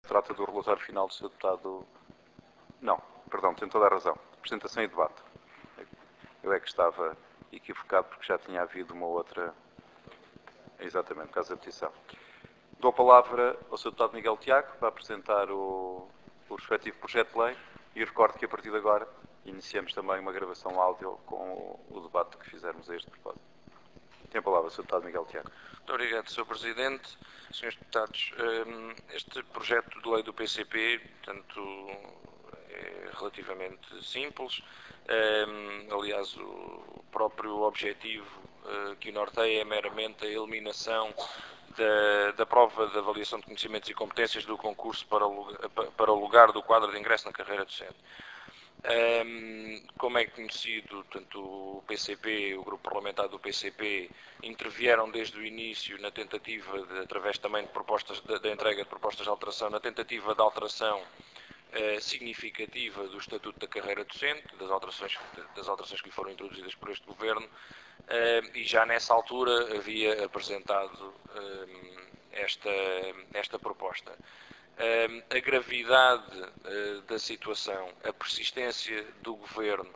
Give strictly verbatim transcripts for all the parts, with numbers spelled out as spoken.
Trata do relatório final do senhor Deputado... Não, perdão, tem toda a razão. Apresentação e debate. Eu é que estava equivocado porque já tinha havido uma outra... Exatamente, por causa da petição. Dou a palavra ao senhor Deputado Miguel Tiago para apresentar o, o respectivo projeto de lei e recordo que a partir de agora iniciamos também uma gravação áudio com o, o debate que fizermos a este propósito. Tem a palavra o senhor Deputado Miguel Tiago. Muito obrigado, senhor Presidente. senhores Deputados, este projeto de lei do P C P, portanto, é relativamente simples. Aliás, o próprio objetivo que o norteia é meramente a eliminação da, da prova de avaliação de conhecimentos e competências do concurso para o, para o lugar do quadro de ingresso na carreira docente. Um, como é conhecido, portanto, o P C P, o grupo parlamentar do P C P, intervieram desde o início na tentativa, de, através também de propostas de, de entrega de propostas de alteração, na tentativa de alteração uh, significativa do Estatuto da Carreira Docente, das alterações, das alterações que lhe foram introduzidas por este Governo, uh, e já nessa altura havia apresentado uh, esta, esta proposta. A gravidade da situação, a persistência do Governo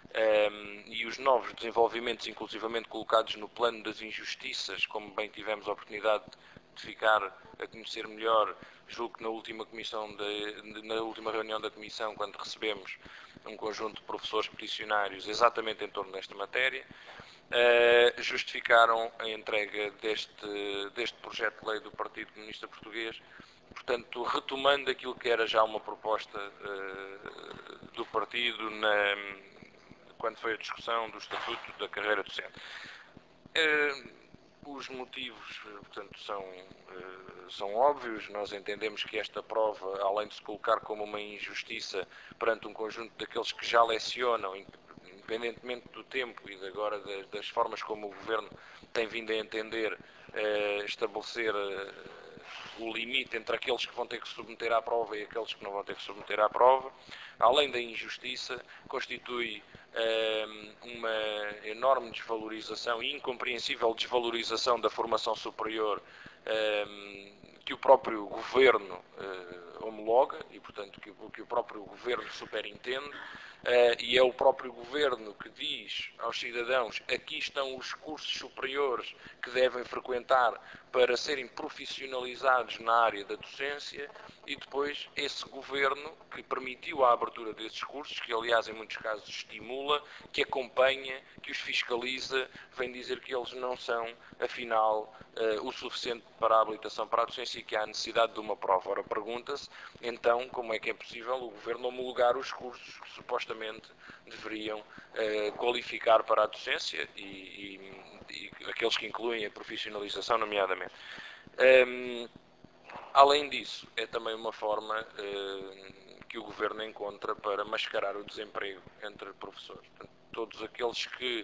e os novos desenvolvimentos, inclusivamente colocados no plano das injustiças, como bem tivemos a oportunidade de ficar a conhecer melhor, julgo que na última, comissão de, na última reunião da Comissão, quando recebemos um conjunto de professores peticionários exatamente em torno desta matéria, Uh, justificaram a entrega deste, deste projeto de lei do Partido Comunista Português, portanto, retomando aquilo que era já uma proposta uh, do partido na, quando foi a discussão do Estatuto da Carreira Docente. Uh, os motivos, portanto, são, uh, são óbvios. Nós entendemos que esta prova, além de se colocar como uma injustiça perante um conjunto daqueles que já lecionam, independentemente do tempo e de agora das, das formas como o Governo tem vindo a entender, eh, estabelecer eh, o limite entre aqueles que vão ter que submeter à prova e aqueles que não vão ter que submeter à prova, além da injustiça, constitui eh, uma enorme desvalorização e incompreensível desvalorização da formação superior eh, que o próprio Governo eh, homologa e, portanto, que, que o próprio Governo superintende. Uh, e é o próprio Governo que diz aos cidadãos: aqui estão os cursos superiores que devem frequentar para serem profissionalizados na área da docência, e depois esse Governo que permitiu a abertura desses cursos, que aliás em muitos casos estimula, que acompanha, que os fiscaliza, vem dizer que eles não são, afinal, uh, o suficiente para a habilitação para a docência e que há necessidade de uma prova. Ora, pergunta-se, então, como é que é possível o Governo homologar os cursos que supostamente deveriam uh, qualificar para a docência e, e, e aqueles que incluem a profissionalização, nomeadamente. Um, além disso, é também uma forma uh, que o Governo encontra para mascarar o desemprego entre professores. Portanto, todos aqueles que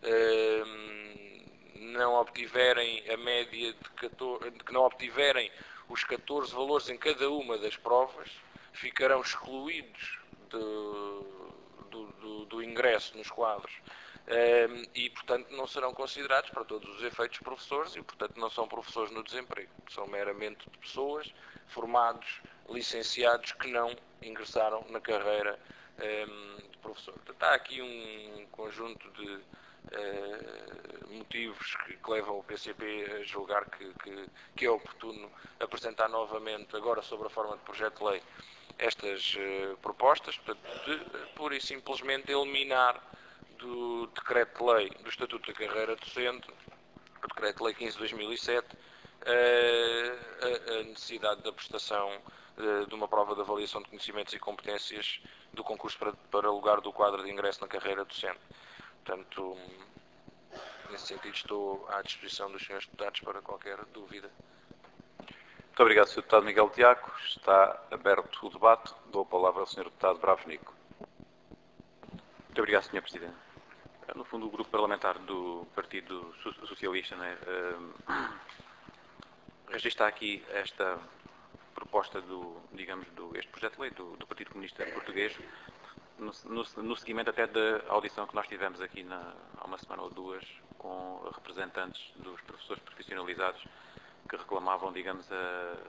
uh, não obtiverem a média de catorze, que não obtiverem os catorze valores em cada uma das provas, ficarão excluídos de Do, do, do ingresso nos quadros um, e, portanto, não serão considerados para todos os efeitos professores e, portanto, não são professores no desemprego. São meramente pessoas formados, licenciados, que não ingressaram na carreira um, de professor. Portanto, há aqui um conjunto de uh, motivos que, que levam o P C P a julgar que, que, que é oportuno apresentar novamente, agora sobre a forma de projeto de lei, estas uh, propostas, portanto, de uh, pura e simplesmente eliminar do decreto-lei do Estatuto da Carreira Docente, o decreto-lei quinze de dois mil e sete, uh, a, a necessidade da prestação uh, de uma prova de avaliação de conhecimentos e competências do concurso para, para lugar do quadro de ingresso na carreira docente. Portanto, nesse sentido, estou à disposição dos senhores deputados para qualquer dúvida. Muito obrigado, senhor Deputado Miguel Tiago. Está aberto o debate. Dou a palavra ao senhor Deputado Bravo Nico. Muito obrigado, senhor Presidente. No fundo, o Grupo Parlamentar do Partido Socialista, né, uh, registra aqui esta proposta do, digamos, do, este projeto de lei do, do Partido Comunista Português, no, no, no seguimento até da audição que nós tivemos aqui na, há uma semana ou duas com representantes dos professores profissionalizados que reclamavam, digamos, a,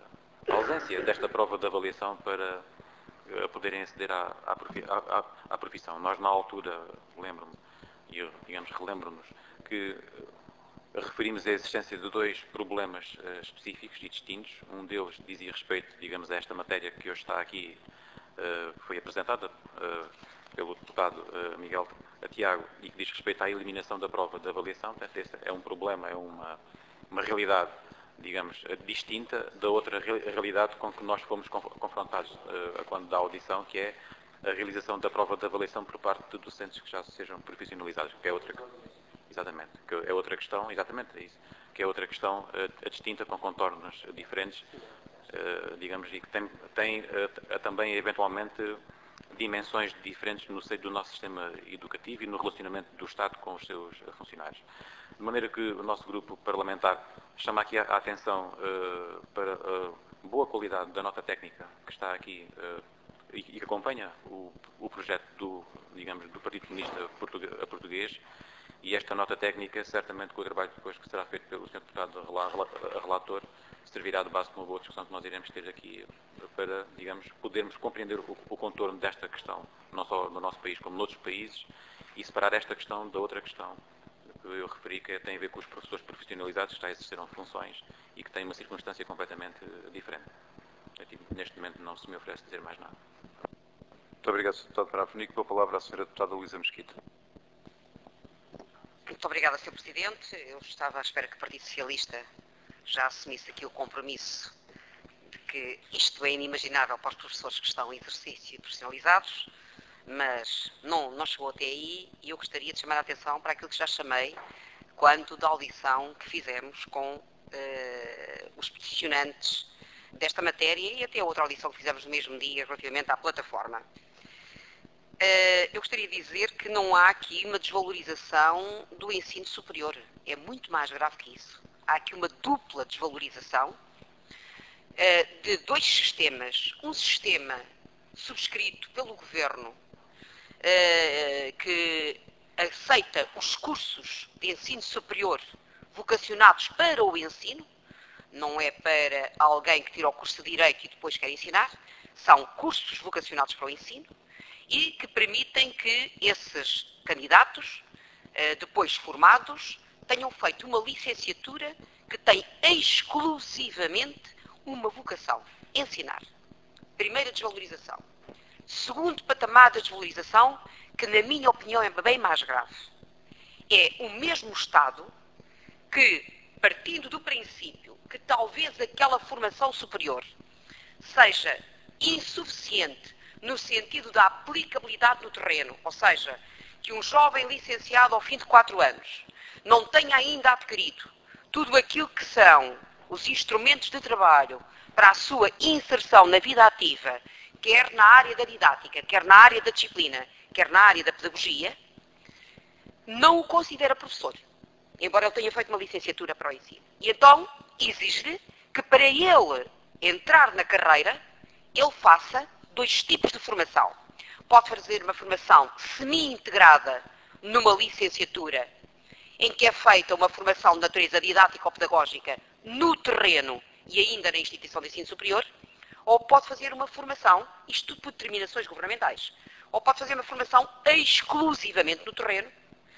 a ausência desta prova de avaliação para uh, poderem aceder à, à, profi à, à profissão. Nós, na altura, lembro-me, e eu, digamos, relembro-nos, que uh, referimos a existência de dois problemas uh, específicos e distintos. Um deles dizia respeito, digamos, a esta matéria que hoje está aqui, uh, foi apresentada uh, pelo deputado uh, Miguel Tiago, e que diz respeito à eliminação da prova de avaliação. Portanto, esse é um problema, é uma, uma realidade, digamos, distinta da outra realidade com que nós fomos confrontados uh, quando da audição, que é a realização da prova de avaliação por parte de docentes que já sejam profissionalizados, que é outra, exatamente, que é outra questão, exatamente, é isso, que é outra questão uh, distinta, com contornos diferentes, uh, digamos, e que tem, tem uh, também, eventualmente, dimensões diferentes no seio do nosso sistema educativo e no relacionamento do Estado com os seus funcionários. De maneira que o nosso grupo parlamentar chama aqui a atenção uh, para a boa qualidade da nota técnica que está aqui uh, e que acompanha o, o projeto do, digamos, do Partido Comunista Português, e esta nota técnica, certamente com o trabalho depois que será feito pelo senhor Deputado Relator, servirá de base para uma boa discussão que nós iremos ter aqui para, digamos, podermos compreender o, o contorno desta questão, não só no nosso país como noutros países, e separar esta questão da outra questão que eu referi, que tem a ver com os professores profissionalizados que já exerceram funções e que têm uma circunstância completamente diferente. Aqui, neste momento não se me oferece dizer mais nada. Muito obrigado, senhor Deputado Parafonico. Com a palavra a senhora Deputada Luísa Mesquita. Muito obrigada, senhor Presidente. Eu estava à espera que o Partido Socialista já assumisse aqui o compromisso de que isto é inimaginável para os professores que estão em exercício e profissionalizados, mas não, não chegou até aí, e eu gostaria de chamar a atenção para aquilo que já chamei quando da audição que fizemos com uh, os peticionantes desta matéria e até a outra audição que fizemos no mesmo dia relativamente à plataforma. Uh, eu gostaria de dizer que não há aqui uma desvalorização do ensino superior. É muito mais grave que isso. Há aqui uma dupla desvalorização uh, de dois sistemas. Um sistema subscrito pelo Governo uh, que aceita os cursos de ensino superior vocacionados para o ensino, não é para alguém que tira o curso de Direito e depois quer ensinar, são cursos vocacionados para o ensino, e que permitem que esses candidatos, depois formados, tenham feito uma licenciatura que tem exclusivamente uma vocação: ensinar. Primeira desvalorização. Segundo patamar de desvalorização, que na minha opinião é bem mais grave, é o mesmo Estado que, partindo do princípio que talvez aquela formação superior seja insuficiente no sentido da aplicabilidade no terreno, ou seja, que um jovem licenciado ao fim de quatro anos não tenha ainda adquirido tudo aquilo que são os instrumentos de trabalho para a sua inserção na vida ativa, quer na área da didática, quer na área da disciplina, quer na área da pedagogia, não o considera professor, embora ele tenha feito uma licenciatura para o ensino. E então exige-lhe que para ele entrar na carreira, ele faça dois tipos de formação. Pode fazer uma formação semi-integrada numa licenciatura, em que é feita uma formação de natureza didática ou pedagógica no terreno e ainda na instituição de ensino superior, ou pode fazer uma formação, isto tudo por determinações governamentais, ou pode fazer uma formação exclusivamente no terreno,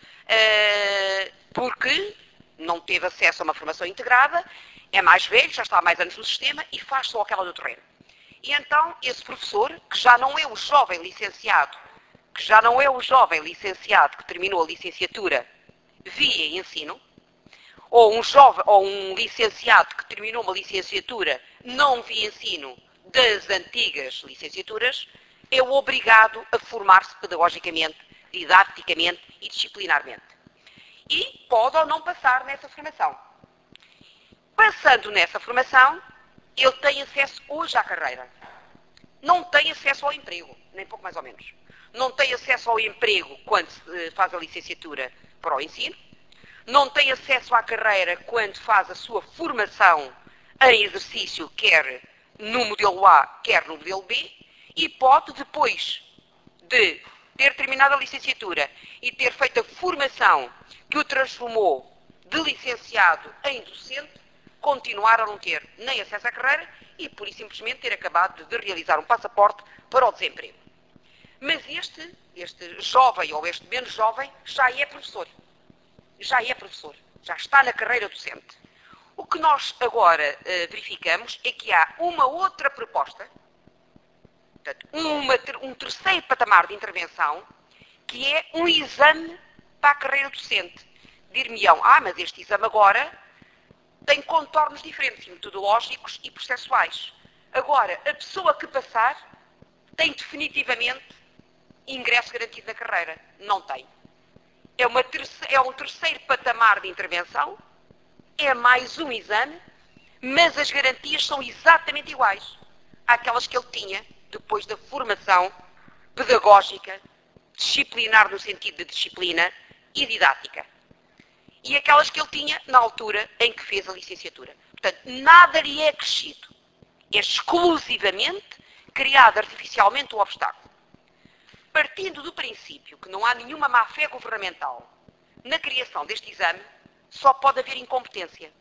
porque não teve acesso a uma formação integrada, é mais velho, já está há mais anos no sistema e faz só aquela no terreno. E então, esse professor, que já não é o jovem licenciado, que já não é o jovem licenciado que terminou a licenciatura via ensino, ou um, jovem, ou um licenciado que terminou uma licenciatura não via ensino das antigas licenciaturas, é obrigado a formar-se pedagogicamente, didaticamente e disciplinarmente. E pode ou não passar nessa formação. Passando nessa formação, ele tem acesso hoje à carreira. Não tem acesso ao emprego, nem pouco mais ou menos. Não tem acesso ao emprego quando faz a licenciatura para o ensino. Não tem acesso à carreira quando faz a sua formação em exercício, quer no modelo A, quer no modelo B. E pode, depois de ter terminado a licenciatura e ter feito a formação que o transformou de licenciado em docente, continuar a não ter nem acesso à carreira e, pura e simplesmente, ter acabado de realizar um passaporte para o desemprego. Mas este, este jovem ou este menos jovem já é professor. Já é professor. Já está na carreira docente. O que nós agora uh, verificamos é que há uma outra proposta, portanto, uma, um terceiro patamar de intervenção, que é um exame para a carreira docente. Dir-me-ão, ah, mas este exame agora tem contornos diferentes, metodológicos e processuais. Agora, a pessoa que passar tem definitivamente ingresso garantido na carreira. Não tem. É, uma terceira, é um terceiro patamar de intervenção, é mais um exame, mas as garantias são exatamente iguais àquelas que ele tinha depois da formação pedagógica, disciplinar no sentido de disciplina e didática. E aquelas que ele tinha na altura em que fez a licenciatura. Portanto, nada lhe é acrescido. É exclusivamente criado artificialmente um obstáculo. Partindo do princípio que não há nenhuma má-fé governamental na criação deste exame, só pode haver incompetência.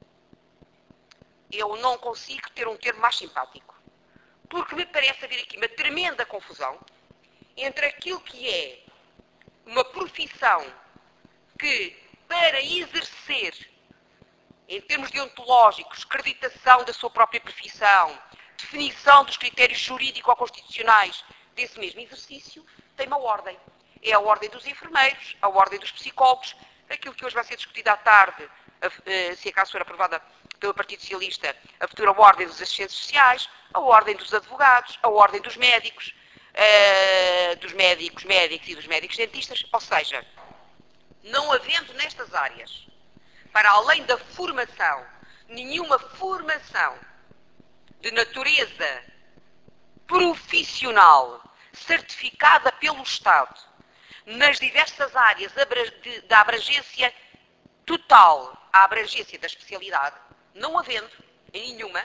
Eu não consigo ter um termo mais simpático. Porque me parece haver aqui uma tremenda confusão entre aquilo que é uma profissão que, para exercer, em termos deontológicos, acreditação da sua própria profissão, definição dos critérios jurídico-constitucionais desse mesmo exercício, tem uma ordem. É a ordem dos enfermeiros, a ordem dos psicólogos, aquilo que hoje vai ser discutido à tarde, se acaso for aprovada pelo Partido Socialista, a futura ordem dos assistentes sociais, a ordem dos advogados, a ordem dos médicos, uh, dos médicos médicos e dos médicos dentistas, ou seja, não havendo nestas áreas, para além da formação, nenhuma formação de natureza profissional certificada pelo Estado nas diversas áreas da abrangência total à abrangência da especialidade, não havendo em nenhuma,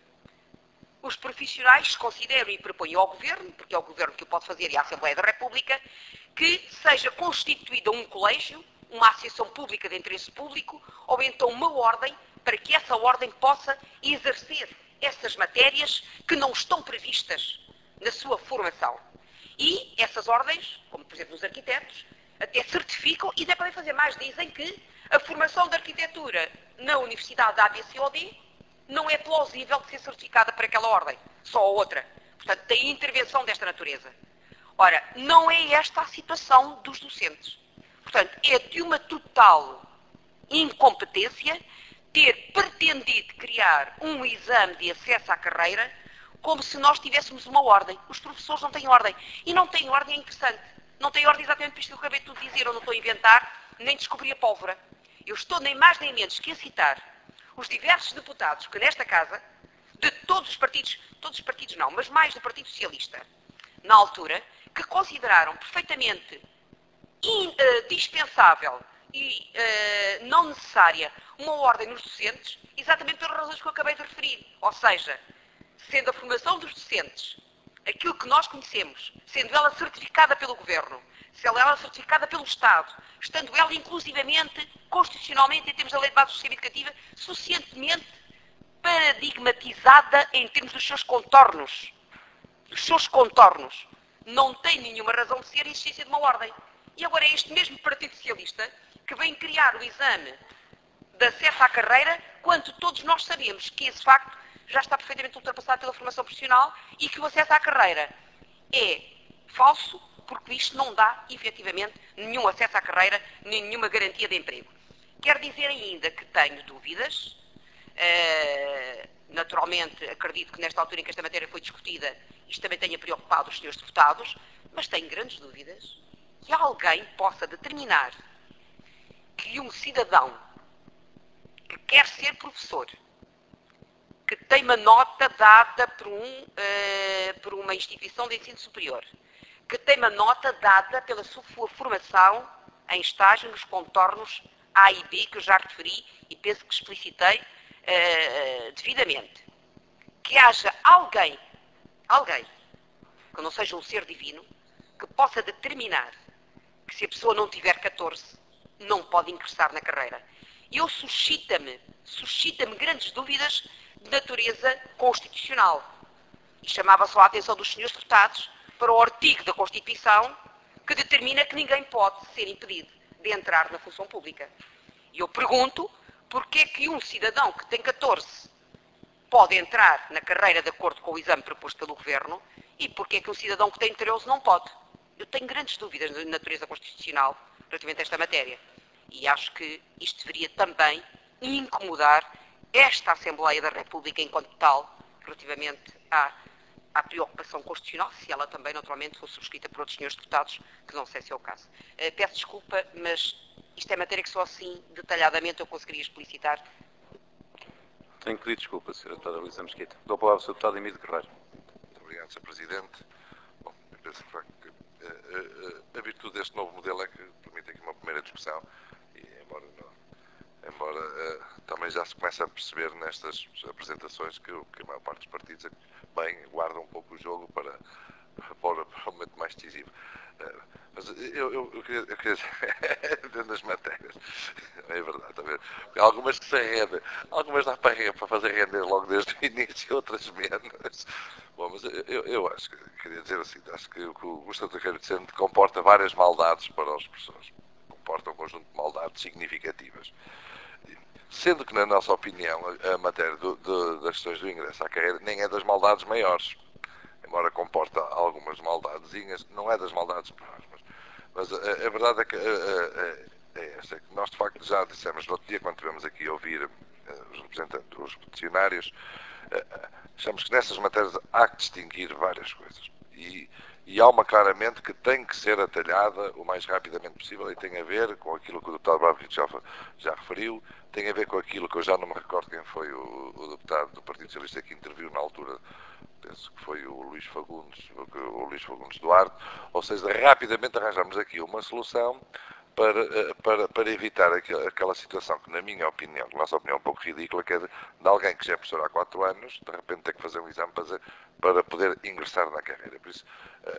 os profissionais consideram e propõem ao Governo, porque é o Governo que o pode fazer e a Assembleia da República, que seja constituída um colégio, uma associação pública de interesse público, ou então uma ordem, para que essa ordem possa exercer essas matérias que não estão previstas na sua formação. E essas ordens, como por exemplo os arquitetos, até certificam e até podem fazer mais, dizem que a formação de arquitetura na Universidade da A B C ou D não é plausível de ser certificada para aquela ordem, só a outra. Portanto, tem intervenção desta natureza. Ora, não é esta a situação dos docentes. Portanto, é de uma total incompetência ter pretendido criar um exame de acesso à carreira como se nós tivéssemos uma ordem. Os professores não têm ordem. E não têm ordem é interessante. Não têm ordem exatamente por isto que eu acabei de dizer. Eu não estou a inventar, nem descobri a pólvora. Eu estou nem mais nem menos que a citar os diversos deputados que nesta casa, de todos os partidos, todos os partidos não, mas mais do Partido Socialista, na altura, que consideraram perfeitamente indispensável e uh, não necessária uma ordem nos docentes, exatamente pelas razões que eu acabei de referir. Ou seja, sendo a formação dos docentes aquilo que nós conhecemos, sendo ela certificada pelo Governo, sendo ela certificada pelo Estado, estando ela inclusivamente, constitucionalmente, em termos da lei de base do sistema educativa, suficientemente paradigmatizada em termos dos seus contornos, dos seus contornos, não tem nenhuma razão de ser a existência de uma ordem. E agora é este mesmo Partido Socialista que vem criar o exame de acesso à carreira, quando todos nós sabemos que esse facto já está perfeitamente ultrapassado pela formação profissional e que o acesso à carreira é falso, porque isto não dá, efetivamente, nenhum acesso à carreira, nem nenhuma garantia de emprego. Quero dizer ainda que tenho dúvidas, uh, naturalmente acredito que nesta altura em que esta matéria foi discutida, isto também tenha preocupado os senhores deputados, mas tenho grandes dúvidas que alguém possa determinar que um cidadão que quer ser professor, que tem uma nota dada por, um, uh, por uma instituição de ensino superior, que tem uma nota dada pela sua formação em estágio nos contornos A e B, que eu já referi e penso que explicitei uh, devidamente. Que haja alguém, alguém, que não seja um ser divino, que possa determinar que se a pessoa não tiver catorze, não pode ingressar na carreira. Eu suscita-me, suscita-me grandes dúvidas de natureza constitucional. E chamava só a atenção dos senhores deputados para o artigo da Constituição que determina que ninguém pode ser impedido de entrar na função pública. E eu pergunto, porque é que um cidadão que tem catorze pode entrar na carreira de acordo com o exame proposto pelo Governo e porque é que um cidadão que tem treze não pode? Eu tenho grandes dúvidas de natureza constitucional relativamente a esta matéria. E acho que isto deveria também incomodar esta Assembleia da República enquanto tal, relativamente à, à preocupação constitucional, se ela também, naturalmente, fosse subscrita por outros senhores deputados, que não sei se é o caso. Uh, peço desculpa, mas isto é matéria que só assim, detalhadamente, eu conseguiria explicitar. Tenho que pedir desculpa, senhora Deputada Luísa Mesquita. Dou a palavra ao senhor Deputado Emílio Guerreiro. Muito obrigado, senhor Presidente. Bom, eu penso de facto que a, a, a virtude deste novo modelo é que permite aqui uma primeira discussão e, embora, não, embora uh, também já se começa a perceber nestas apresentações que, que a maior parte dos partidos bem guardam um pouco o jogo para, para, para o momento mais decisivo. Uh, mas eu, eu, eu queria, eu queria dentro das matérias, é verdade, está a ver? Porque algumas que se rendem, algumas dá para, para fazer render logo desde o início, outras menos. Bom, mas eu, eu acho que, queria dizer assim, acho que o que o Estatuto Carreiro Decente comporta várias maldades para os professores, comporta um conjunto de maldades significativas. Sendo que, na nossa opinião, a, a matéria do, do, das questões do ingresso à carreira nem é das maldades maiores, embora comporta algumas maldadezinhas, não é das maldades maiores. Mas a, a verdade é que a, a, é esta, que nós de facto já dissemos no outro dia, quando tivemos aqui a ouvir uh, os representantes, os peticionários, uh, achamos que nessas matérias há que distinguir várias coisas. E, e há uma claramente que tem que ser atalhada o mais rapidamente possível e tem a ver com aquilo que o deputado Bravo já, já referiu, tem a ver com aquilo que eu já não me recordo quem foi o, o deputado do Partido Socialista que interviu na altura, penso que foi o Luís Fagundes, o Luís Fagundes Duarte, ou seja, rapidamente arranjamos aqui uma solução para, para, para evitar aquela situação que, na minha opinião, na nossa opinião, é um pouco ridícula, que é de, de alguém que já é professor há quatro anos, de repente ter que fazer um exame para, para poder ingressar na carreira. Por isso,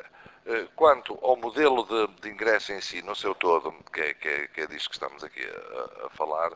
quanto ao modelo de, de ingresso em si, no seu todo, que é, que é, que é disto que estamos aqui a, a falar,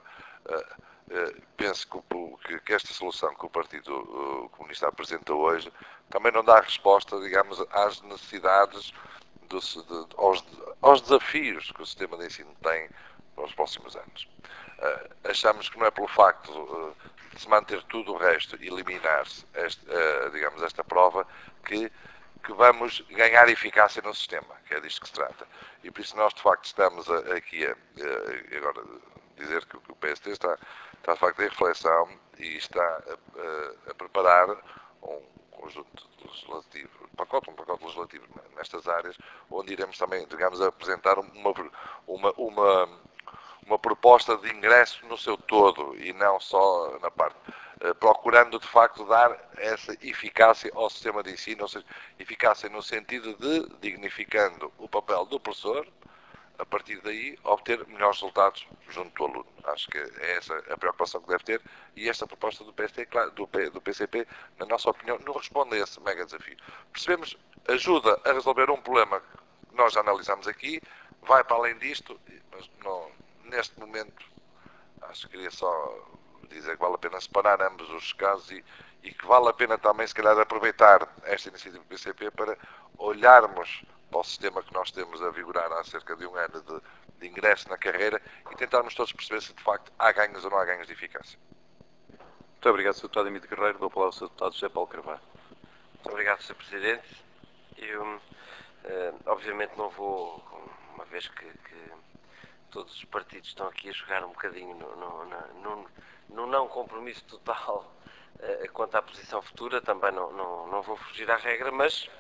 Uh, penso que, que esta solução que o Partido uh, Comunista apresenta hoje também não dá resposta, digamos, às necessidades, do, de, aos, aos desafios que o sistema de ensino tem para os próximos anos. Uh, achamos que não é pelo facto uh, de se manter tudo o resto e eliminar-se, uh, digamos, esta prova, que, que vamos ganhar eficácia no sistema, que é disto que se trata. E por isso nós, de facto, estamos a, aqui a, a, agora dizer que, que o P S T está está de facto em reflexão e está a, a, a preparar um conjunto legislativo, um pacote, um pacote legislativo nestas áreas, onde iremos também, digamos, apresentar uma, uma, uma, uma proposta de ingresso no seu todo e não só na parte, procurando de facto dar essa eficácia ao sistema de ensino, ou seja, eficácia no sentido de dignificando o papel do professor, a partir daí, obter melhores resultados junto do aluno. Acho que é essa a preocupação que deve ter e esta proposta do P S T, do, P, do P C P, na nossa opinião, não responde a esse mega desafio. Percebemos, ajuda a resolver um problema que nós já analisamos aqui, vai para além disto, mas não, neste momento, acho que queria só dizer que vale a pena separar ambos os casos e, e que vale a pena também, se calhar, aproveitar esta iniciativa do P C P para olharmos para o sistema que nós temos a vigorar há cerca de um ano de, de ingresso na carreira e tentarmos todos perceber se de facto há ganhos ou não há ganhos de eficácia. Muito obrigado, senhor Deputado Emílio Guerreiro. Dou a palavra ao senhor Deputado José Paulo Carvalho. Muito obrigado, senhor Presidente. Eu, eh, obviamente, não vou, uma vez que, que todos os partidos estão aqui a jogar um bocadinho no, no, no, no não compromisso total eh, quanto à posição futura, também não, não, não vou fugir à regra, mas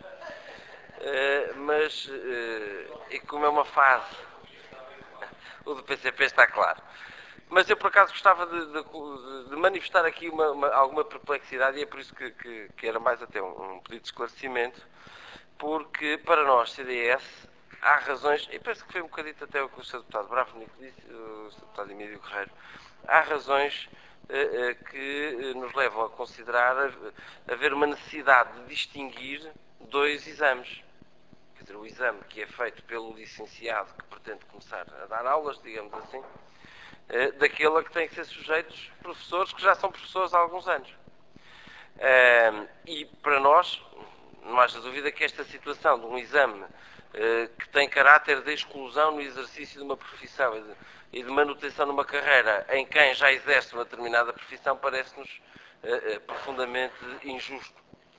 Uh, mas, uh, e como é uma fase, o do P C P está claro. Mas eu, por acaso, gostava de, de, de manifestar aqui uma, uma, alguma perplexidade e é por isso que, que, que era mais até um, um pedido de esclarecimento, porque para nós, C D S, há razões, e penso que foi um bocadito até o que o senhor Deputado Bravo Nico disse, o senhor Deputado Emílio Guerreiro, há razões uh, uh, que nos levam a considerar haver uma necessidade de distinguir dois exames. Quer dizer, o exame que é feito pelo licenciado que pretende começar a dar aulas, digamos assim, daquele a que têm que ser sujeitos professores que já são professores há alguns anos. E para nós, não haja dúvida que esta situação de um exame que tem caráter de exclusão no exercício de uma profissão e de manutenção numa carreira em quem já exerce uma determinada profissão parece-nos profundamente injusto.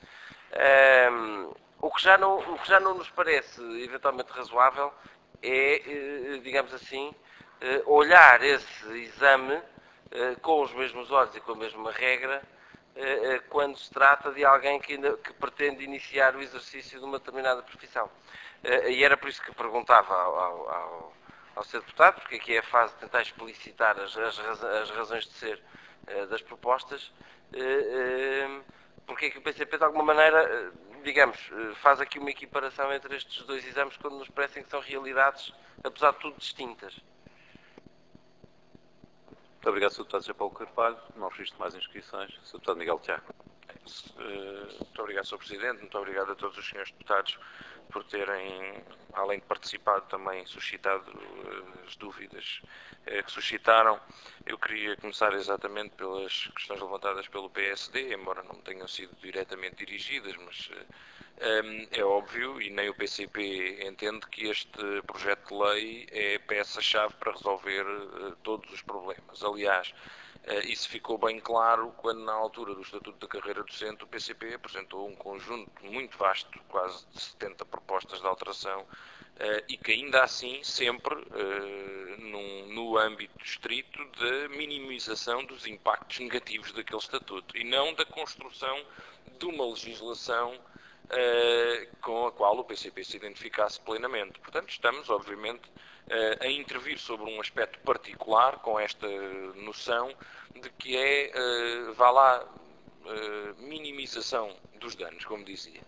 O que, já não, o que já não nos parece eventualmente razoável é, digamos assim, olhar esse exame com os mesmos olhos e com a mesma regra quando se trata de alguém que, ainda, que pretende iniciar o exercício de uma determinada profissão. E era por isso que perguntava ao, ao, ao Senhor Deputado, porque aqui é a fase de tentar explicitar as, as, as razões de ser das propostas, porque é que o P C P de alguma maneira, digamos, faz aqui uma equiparação entre estes dois exames quando nos parecem que são realidades, apesar de tudo, distintas. Muito obrigado, senhor Deputado José Paulo Carvalho. Não registro mais inscrições. senhor Deputado Miguel Tiago. Muito obrigado, senhor Presidente. Muito obrigado a todos os senhores deputados por terem, além de participado, também suscitado as dúvidas que suscitaram. Eu queria começar exatamente pelas questões levantadas pelo P S D, embora não tenham sido diretamente dirigidas, mas é óbvio, e nem o P C P entende, que este projeto de lei é peça-chave para resolver todos os problemas. Aliás, isso ficou bem claro quando, na altura do Estatuto da Carreira Docente, o P C P apresentou um conjunto muito vasto, quase de setenta propostas de alteração, e que ainda assim sempre num, no âmbito estrito da minimização dos impactos negativos daquele Estatuto e não da construção de uma legislação com a qual o P C P se identificasse plenamente. Portanto, estamos, obviamente, a intervir sobre um aspecto particular com esta noção de que é, vá lá, minimização dos danos, como dizia.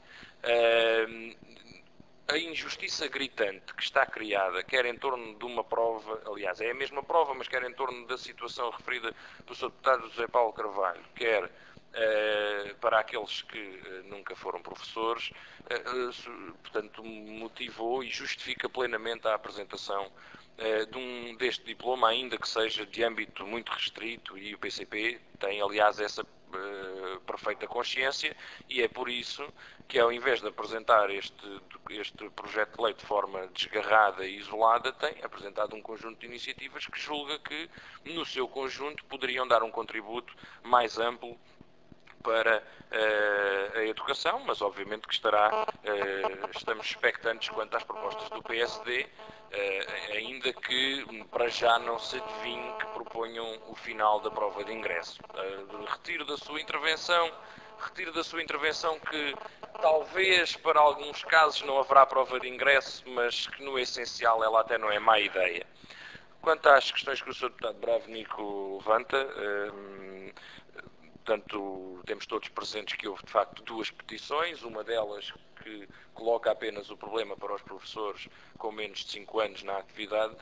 A injustiça gritante que está criada, quer em torno de uma prova, aliás, é a mesma prova, mas quer em torno da situação referida do senhor Deputado José Paulo Carvalho, quer Uh, para aqueles que uh, nunca foram professores, uh, uh, portanto, motivou e justifica plenamente a apresentação uh, de um, deste diploma, ainda que seja de âmbito muito restrito, e o P C P tem, aliás, essa uh, perfeita consciência, e é por isso que, ao invés de apresentar este, este projeto de lei de forma desgarrada e isolada, tem apresentado um conjunto de iniciativas que julga que, no seu conjunto, poderiam dar um contributo mais amplo para uh, a educação, mas obviamente que estará, uh, estamos expectantes quanto às propostas do P S D, uh, ainda que para já não se adivinhe que proponham o final da prova de ingresso. Uh, retiro da sua intervenção, retiro da sua intervenção que talvez para alguns casos não haverá prova de ingresso, mas que no essencial ela até não é má ideia. Quanto às questões que o senhor Deputado Bravnico levanta, uh, portanto, temos todos presentes que houve, de facto, duas petições, uma delas que coloca apenas o problema para os professores com menos de cinco anos na atividade,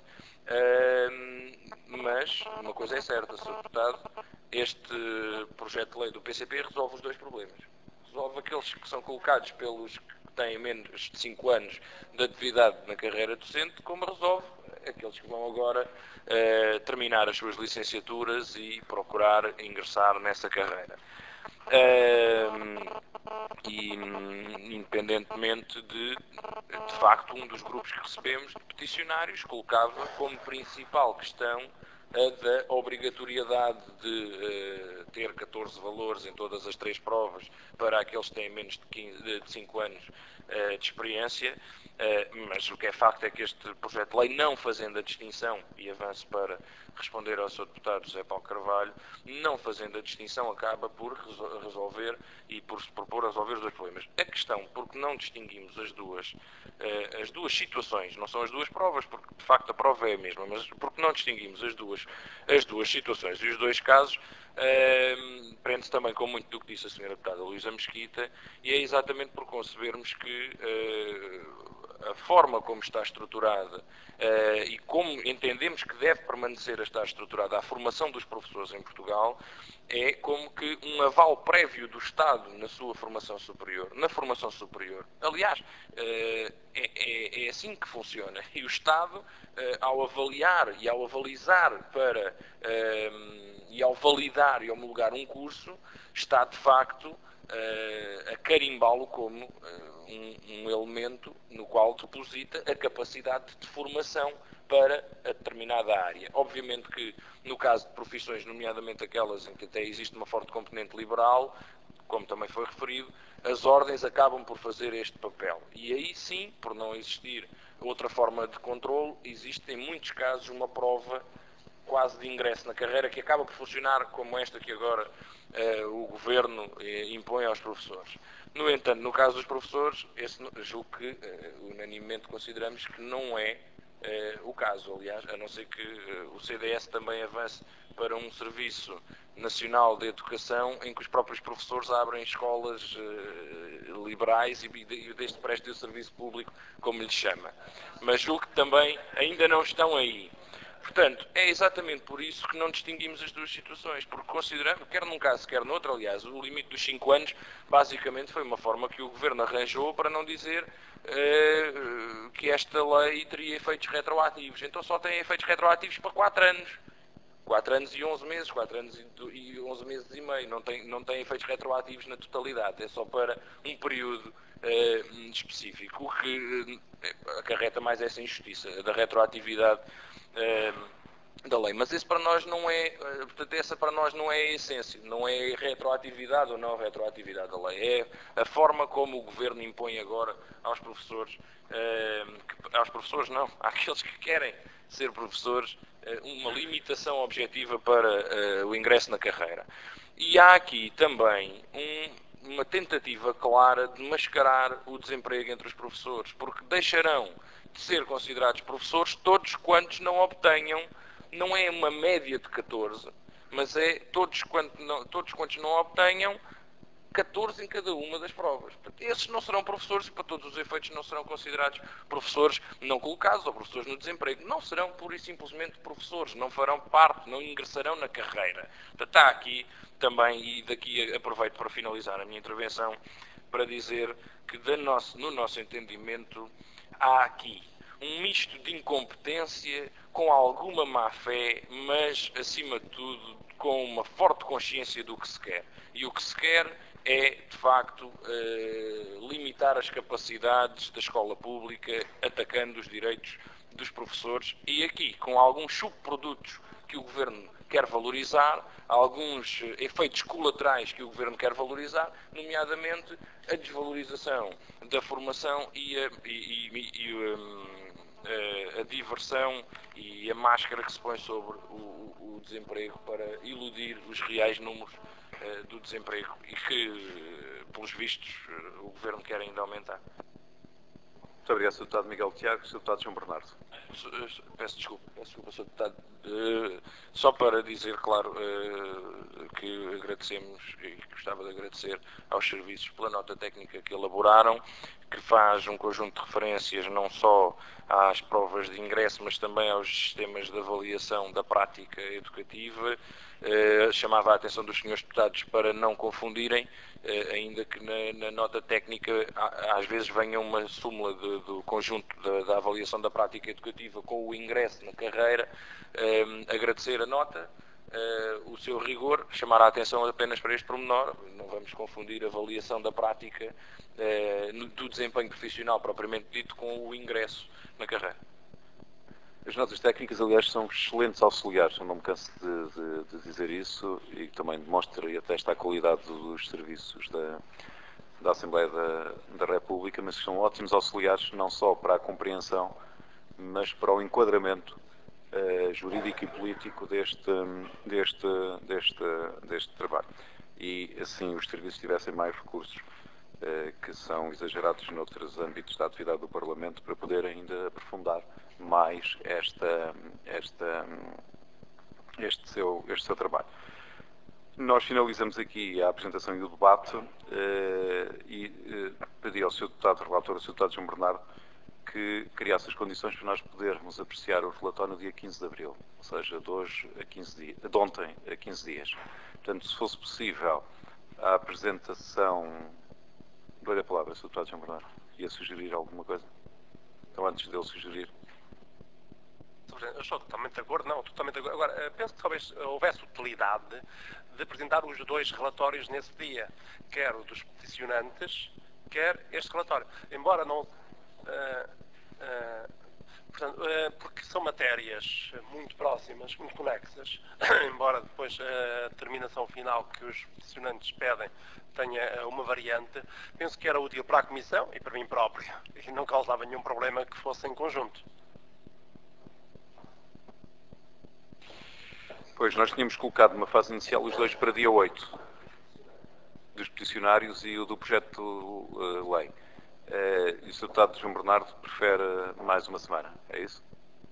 mas uma coisa é certa, senhor Deputado, este projeto de lei do P C P resolve os dois problemas. Resolve aqueles que são colocados pelos que têm menos de cinco anos de atividade na carreira docente, como resolve aqueles que vão agora uh, terminar as suas licenciaturas e procurar ingressar nessa carreira. Uh, e independentemente de, de facto, um dos grupos que recebemos de peticionários colocava como principal questão a da obrigatoriedade de uh, ter catorze valores em todas as três provas para aqueles que têm menos de, quinze, de cinco anos uh, de experiência. Uh, mas o que é facto é que este projeto de lei, não fazendo a distinção, e avanço para responder ao senhor Deputado José Paulo Carvalho, não fazendo a distinção, acaba por resolver e por se propor resolver os dois problemas. A questão, porque não distinguimos as duas, uh, as duas situações, não são as duas provas, porque de facto a prova é a mesma, mas porque não distinguimos as duas, as duas situações e os dois casos, uh, prende-se também com muito do que disse a senhora Deputada Luísa Mesquita, e é exatamente por concebermos que uh, a forma como está estruturada uh, e como entendemos que deve permanecer a estar estruturada a formação dos professores em Portugal é como que um aval prévio do Estado na sua formação superior, na formação superior. Aliás, uh, é, é, é assim que funciona. E o Estado, uh, ao avaliar e ao avalizar para, uh, e ao validar e homologar um curso, está de facto uh, a carimbá-lo como uh, um, um elemento no qual deposita a capacidade de formação para a determinada área. Obviamente que, no caso de profissões, nomeadamente aquelas em que até existe uma forte componente liberal, como também foi referido, as ordens acabam por fazer este papel. E aí sim, por não existir outra forma de controle, existe em muitos casos uma prova quase de ingresso na carreira que acaba por funcionar como esta que agora uh, o Governo eh, impõe aos professores. No entanto, no caso dos professores, esse, julgo que uh, unanimemente consideramos que não é uh, o caso. Aliás, a não ser que uh, o C D S também avance para um serviço nacional de educação em que os próprios professores abrem escolas uh, liberais e, e deste prestem o serviço público, como lhe chama. Mas julgo que também ainda não estão aí. Portanto, é exatamente por isso que não distinguimos as duas situações, porque consideramos, quer num caso, quer no outro, aliás, o limite dos cinco anos, basicamente foi uma forma que o Governo arranjou para não dizer uh, que esta lei teria efeitos retroativos. Então só tem efeitos retroativos para quatro anos. quatro anos e onze meses, quatro anos e onze meses e meio, não tem, não tem efeitos retroativos na totalidade, é só para um período uh, específico, o que uh, acarreta mais essa injustiça da retroatividade uh, da lei. Mas esse para nós não é, uh, portanto, essa para nós não é a essência, não é retroatividade ou não retroatividade da lei, é a forma como o Governo impõe agora aos professores, uh, que, aos professores não, àqueles que querem ser professores, uma limitação objetiva para uh, o ingresso na carreira. E há aqui também um, uma tentativa clara de mascarar o desemprego entre os professores, porque deixarão de ser considerados professores todos quantos não obtenham, não é uma média de catorze, mas é todos quantos não, todos quantos não obtenham catorze em cada uma das provas. Esses não serão professores e, para todos os efeitos, não serão considerados professores não colocados ou professores no desemprego. Não serão, pura e simplesmente, professores. Não farão parte, não ingressarão na carreira. Portanto, está aqui também, e daqui aproveito para finalizar a minha intervenção, para dizer que, de nosso, no nosso entendimento, há aqui um misto de incompetência com alguma má-fé, mas, acima de tudo, com uma forte consciência do que se quer. E o que se quer é, de facto, eh, limitar as capacidades da escola pública, atacando os direitos dos professores e aqui, com alguns subprodutos que o Governo quer valorizar, alguns efeitos colaterais que o Governo quer valorizar, nomeadamente a desvalorização da formação e a, e, e, e, um, a, a diversão e a máscara que se põe sobre o, o, o desemprego para iludir os reais números uh, do desemprego e que, uh, pelos vistos, uh, o Governo quer ainda aumentar. Muito obrigado, senhor Deputado Miguel Tiago. senhor Deputado João Bernardo. Peço desculpa, peço desculpa, senhor Deputado. Uh, só para dizer, claro, uh, que agradecemos e gostava de agradecer aos serviços pela nota técnica que elaboraram, que faz um conjunto de referências não só às provas de ingresso, mas também aos sistemas de avaliação da prática educativa. Uh, chamava a atenção dos senhores deputados para não confundirem, uh, ainda que na, na nota técnica às vezes venha uma súmula de, do conjunto da, da avaliação da prática educativa com o ingresso na carreira. Uh, agradecer a nota, uh, o seu rigor, chamar a atenção apenas para este pormenor. Não vamos confundir a avaliação da prática uh, do desempenho profissional propriamente dito com o ingresso na carreira. As notas técnicas, aliás, são excelentes auxiliares, eu não me canso de, de, de dizer isso, e também demonstra e atesta a qualidade dos serviços da, da Assembleia da, da República, mas são ótimos auxiliares não só para a compreensão, mas para o enquadramento uh, jurídico e político deste, deste, deste, deste trabalho. E assim os serviços tivessem mais recursos, uh, que são exagerados noutros âmbitos da atividade do Parlamento, para poder ainda aprofundar mais esta, esta, este, seu, este seu trabalho. Nós finalizamos aqui a apresentação e o debate eh, e eh, pedi ao senhor Deputado Relator, ao senhor Deputado João Bernardo, que criasse as condições para nós podermos apreciar o relatório no dia quinze de abril, ou seja, de hoje a quinze dias, de ontem a quinze dias. Portanto, se fosse possível a apresentação... Dou-lhe a palavra, senhor Deputado João Bernardo. Ia sugerir alguma coisa? Então, antes dele sugerir... Muito Eu estou totalmente de acordo, não, totalmente de acordo. Agora, penso que talvez houvesse utilidade de apresentar os dois relatórios nesse dia, quer o dos peticionantes, quer este relatório. Embora não... Uh, uh, portanto, uh, porque são matérias muito próximas, muito conexas, embora depois a terminação final que os peticionantes pedem tenha uma variante, penso que era útil para a Comissão e para mim próprio, e não causava nenhum problema que fosse em conjunto. Pois, nós tínhamos colocado numa fase inicial os dois para dia oito, dos peticionários e o do projeto uh, lei. Uh, e o senhor Deputado João Bernardo prefere mais uma semana, é isso?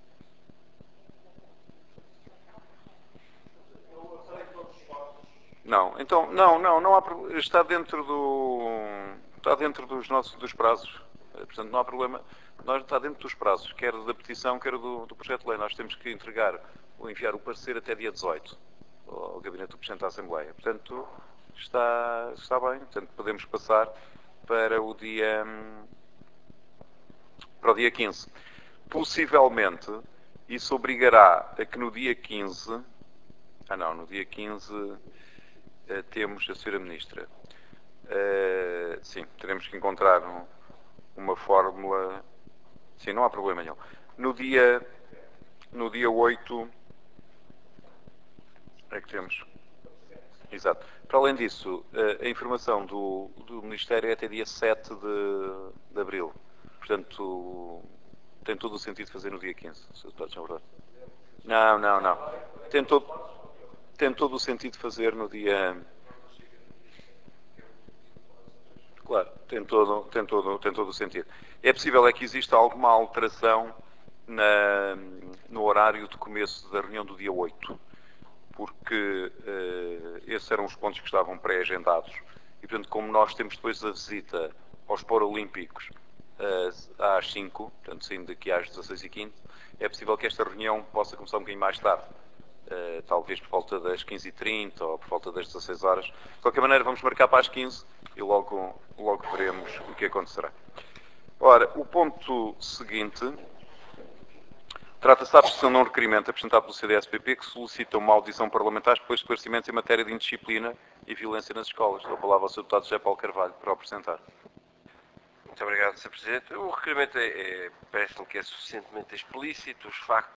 Não, então, não, não, não há, está dentro do, está dentro dos nossos, dos prazos, portanto não há problema, nós, está dentro dos prazos, quer da petição, quer do, do projeto de lei, nós temos que entregar, ou enviar o parecer até dia dezoito, ao Gabinete do Presidente da Assembleia, portanto está, está bem, portanto podemos passar para o dia, para o dia quinze. Possivelmente, isso obrigará a que no dia quinze, ah não, no dia quinze... Uh, temos a senhora Ministra. Uh, sim, teremos que encontrar um, uma fórmula. Sim, não há problema nenhum. No dia, no dia oito é que temos. Exato. Para além disso, uh, a informação do, do Ministério é até dia sete de, de Abril. Portanto, tem todo o sentido fazer no dia quinze. Se eu estou a verdade. Não, não, não. Tem todo, tem todo o sentido fazer no dia... Claro, tem todo, tem, todo, tem todo o sentido. É possível é que exista alguma alteração na, no horário de começo da reunião do dia oito, porque uh, esses eram os pontos que estavam pré-agendados. E, portanto, como nós temos depois a visita aos Paralímpicos uh, às cinco, portanto, saindo daqui às dezasseis e quinze, é possível que esta reunião possa começar um bocadinho mais tarde. Uh, talvez por volta das quinze e trinta ou por volta das dezasseis horas. De qualquer maneira, vamos marcar para as quinze e logo, logo veremos o que acontecerá. Ora, o ponto seguinte trata-se da apreciação de um requerimento apresentado pelo C D S P P que solicita uma audição parlamentar depois de esclarecimentos em matéria de indisciplina e violência nas escolas. Dou a palavra ao senhor Deputado José Paulo Carvalho para o apresentar. Muito obrigado, senhor Presidente. O requerimento é, é, parece-me que é suficientemente explícito. Os factos